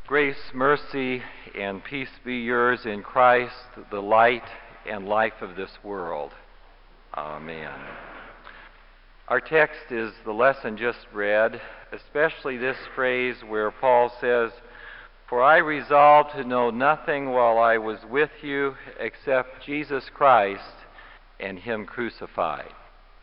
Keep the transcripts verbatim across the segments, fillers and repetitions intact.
Grace, mercy, and peace be yours in Christ, the light and life of this world. Amen. Our text is the lesson just read, especially this phrase where Paul says, "For I resolved to know nothing while I was with you except Jesus Christ and Him crucified."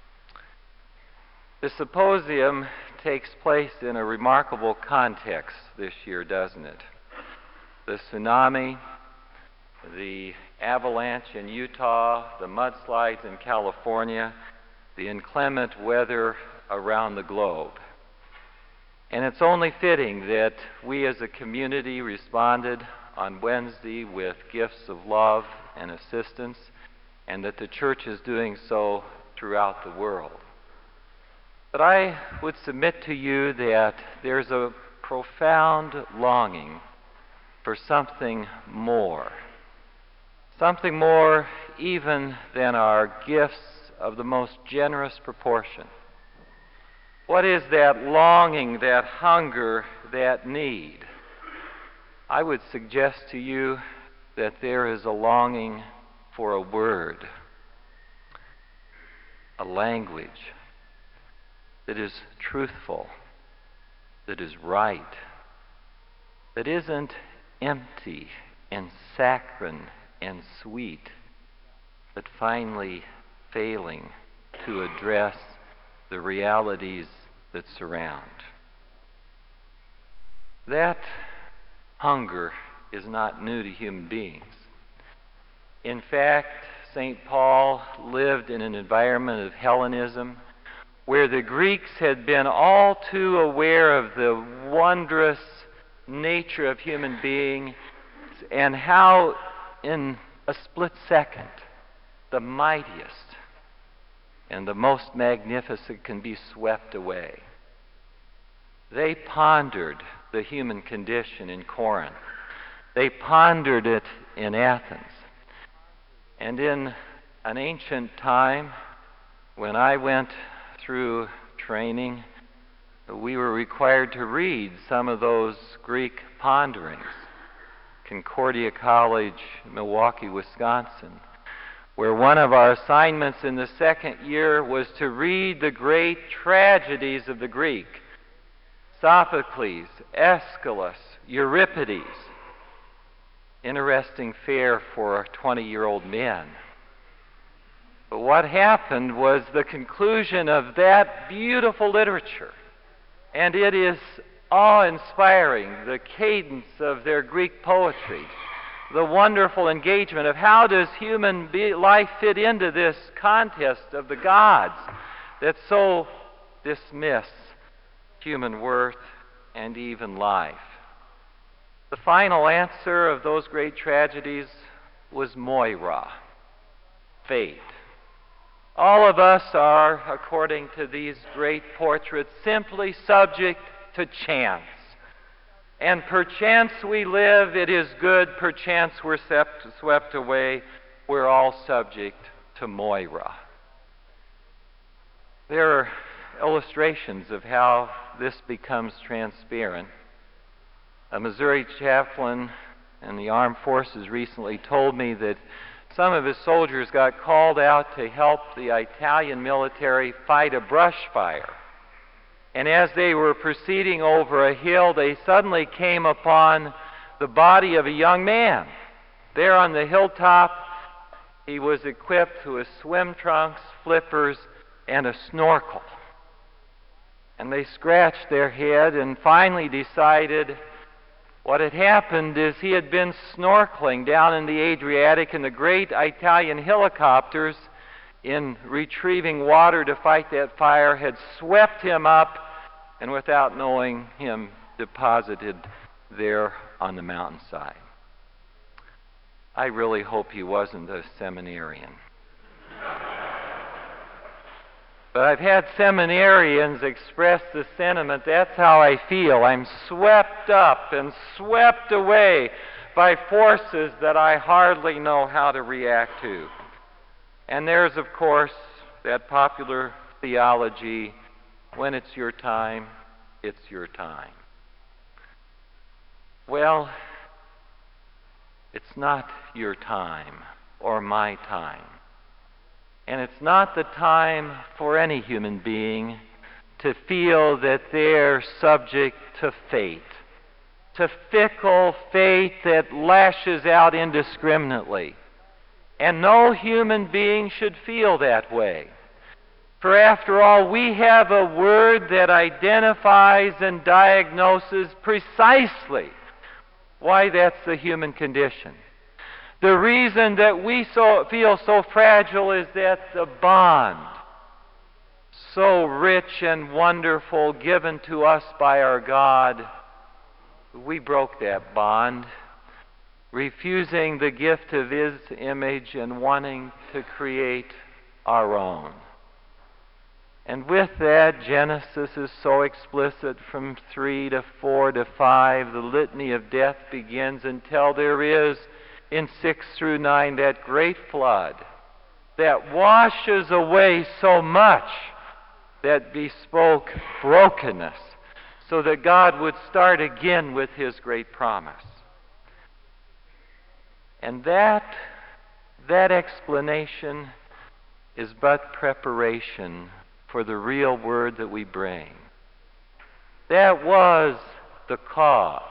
The symposium takes place in a remarkable context this year, doesn't it? The tsunami, the avalanche in Utah, the mudslides in California, the inclement weather around the globe. And it's only fitting that we as a community responded on Wednesday with gifts of love and assistance, and that the church is doing so throughout the world. But I would submit to you that there's a profound longing for something more. Something more even than our gifts of the most generous proportion. What is that longing, that hunger, that need? I would suggest to you that there is a longing for a word, a language that is truthful, that is right, that isn't empty and saccharine and sweet, but finally failing to address the realities that surround. That hunger is not new to human beings. In fact, Saint Paul lived in an environment of Hellenism where the Greeks had been all too aware of the wondrous nature of human being and how in a split second the mightiest and the most magnificent can be swept away. They pondered the human condition in Corinth. They pondered it in Athens. And in an ancient time, when I went through training, we were required to read some of those Greek ponderings. Concordia College, Milwaukee, Wisconsin, where one of our assignments in the second year was to read the great tragedies of the Greek. Sophocles, Aeschylus, Euripides. Interesting fare for twenty-year-old men. But what happened was the conclusion of that beautiful literature, and it is awe-inspiring, the cadence of their Greek poetry, the wonderful engagement of how does human be- life fit into this contest of the gods that so dismiss human worth and even life. The final answer of those great tragedies was Moira, fate. All of us are, according to these great portraits, simply subject to chance. And perchance we live, it is good, perchance we're swept, swept away, we're all subject to Moira. There are illustrations of how this becomes transparent. A Missouri chaplain in the armed forces recently told me that some of his soldiers got called out to help the Italian military fight a brush fire. And as they were proceeding over a hill, they suddenly came upon the body of a young man. There on the hilltop, he was equipped with swim trunks, flippers, and a snorkel. And they scratched their head and finally decided what had happened is he had been snorkeling down in the Adriatic, and the great Italian helicopters, in retrieving water to fight that fire, had swept him up and without knowing him deposited there on the mountainside. I really hope he wasn't a seminarian. But I've had seminarians express the sentiment, that's how I feel. I'm swept up and swept away by forces that I hardly know how to react to. And there's, of course, that popular theology, when it's your time, it's your time. Well, it's not your time or my time. And it's not the time for any human being to feel that they're subject to fate, to fickle fate that lashes out indiscriminately. And no human being should feel that way. For after all, we have a word that identifies and diagnoses precisely why that's the human condition. The reason that we so feel so fragile is that the bond, so rich and wonderful, given to us by our God, we broke that bond, refusing the gift of His image and wanting to create our own. And with that, Genesis is so explicit from three to four to five. The litany of death begins until there is, in six through nine, that great flood that washes away so much that bespoke brokenness, so that God would start again with His great promise. And that, that explanation is but preparation for the real word that we bring. That was the cause.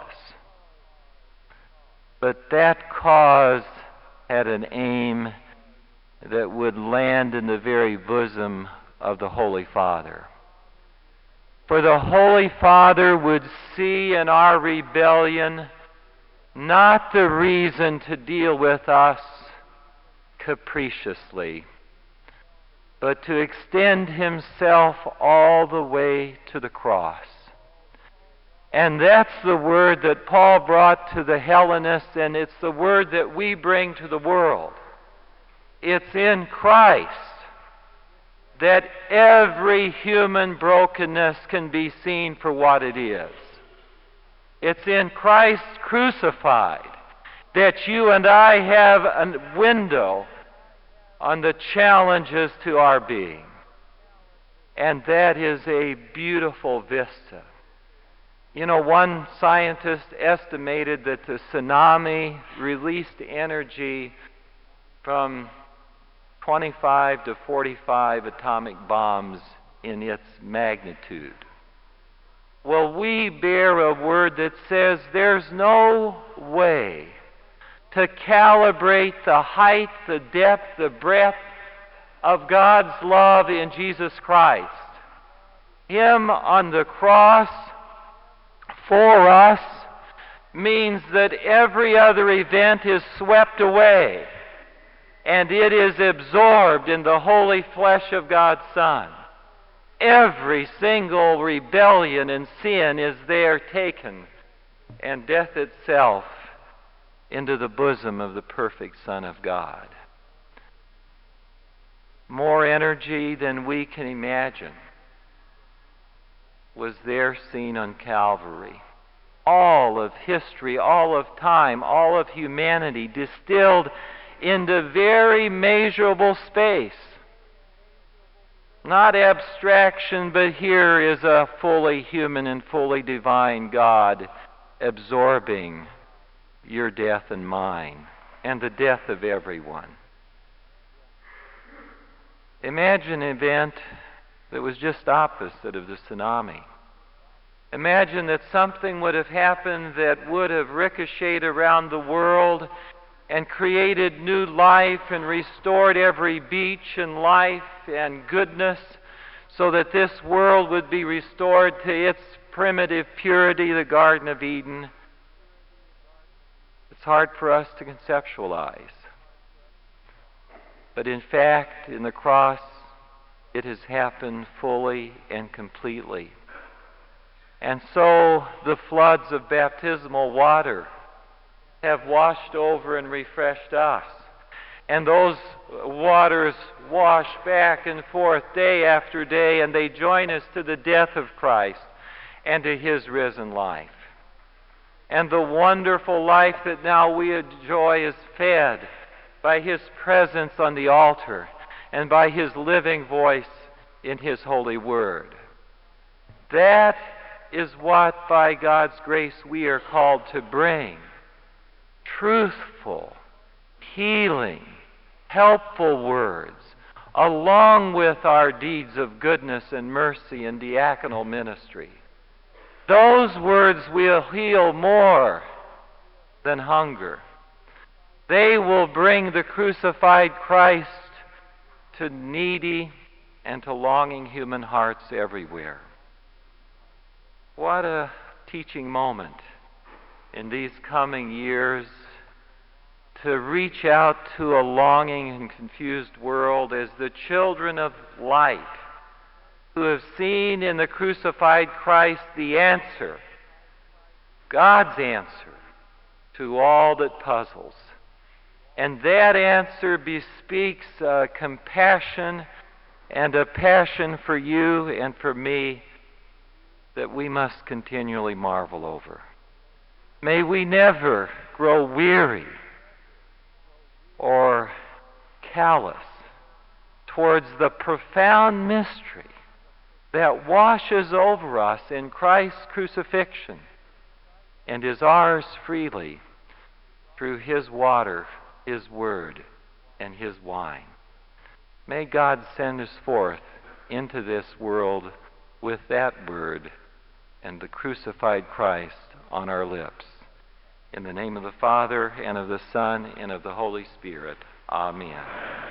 But that cause had an aim that would land in the very bosom of the Holy Father. For the Holy Father would see in our rebellion not the reason to deal with us capriciously, but to extend Himself all the way to the cross. And that's the word that Paul brought to the Hellenists, and it's the word that we bring to the world. It's in Christ that every human brokenness can be seen for what it is. It's in Christ crucified that you and I have a window on the challenges to our being. And that is a beautiful vista. You know, one scientist estimated that the tsunami released energy from twenty-five to forty-five atomic bombs in its magnitude. Well, we bear a word that says there's no way to calibrate the height, the depth, the breadth of God's love in Jesus Christ. Him on the cross for us means that every other event is swept away and it is absorbed in the holy flesh of God's Son. Every single rebellion and sin is there taken, and death itself into the bosom of the perfect Son of God. More energy than we can imagine was there seen on Calvary. All of history, all of time, all of humanity distilled into very measurable space. Not abstraction, but here is a fully human and fully divine God absorbing your death and mine, and the death of everyone. Imagine an event that was just opposite of the tsunami. Imagine that something would have happened that would have ricocheted around the world and created new life and restored every beach and life and goodness, so that this world would be restored to its primitive purity, the Garden of Eden. It's hard for us to conceptualize. But in fact, in the cross, it has happened fully and completely. And so the floods of baptismal water have washed over and refreshed us. And those waters wash back and forth day after day, and they join us to the death of Christ and to His risen life. And the wonderful life that now we enjoy is fed by His presence on the altar and by His living voice in His holy word. That is what, by God's grace, we are called to bring. Truthful, healing, helpful words, along with our deeds of goodness and mercy and diaconal ministry. Those words will heal more than hunger. They will bring the crucified Christ to needy and to longing human hearts everywhere. What a teaching moment in these coming years to reach out to a longing and confused world as the children of light who have seen in the crucified Christ the answer, God's answer to all that puzzles. And that answer bespeaks a compassion and a passion for you and for me that we must continually marvel over. May we never grow weary or callous towards the profound mystery that washes over us in Christ's crucifixion and is ours freely through His water, His word, and His wine. May God send us forth into this world with that word and the crucified Christ on our lips. In the name of the Father, and of the Son, and of the Holy Spirit. Amen.